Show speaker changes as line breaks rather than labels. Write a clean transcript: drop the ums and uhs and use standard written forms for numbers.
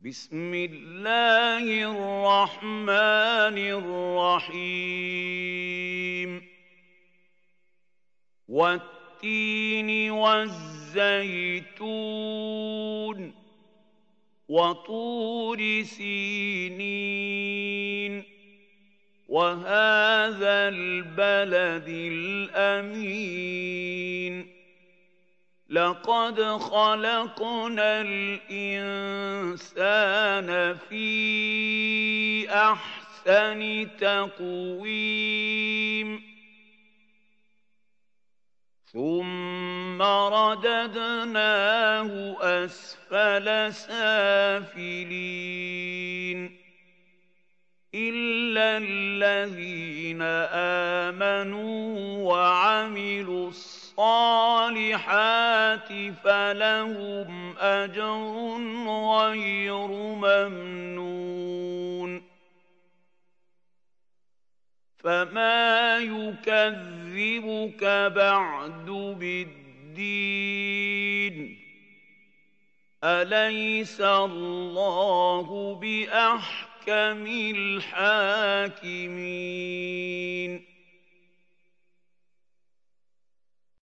بسم الله الرحمن الرحيم والتين والزيتون وطور سينين وهذا البلد الأمين لقد خلقنا الإنسان في أحسن تقويم ثم رددناه أسفل سافلين إلا الذين آمنوا وعملوا الصالحات فلهم أجر غير ممنون فما يكذبك بعد بالدين أليس الله بأحكم الحاكمين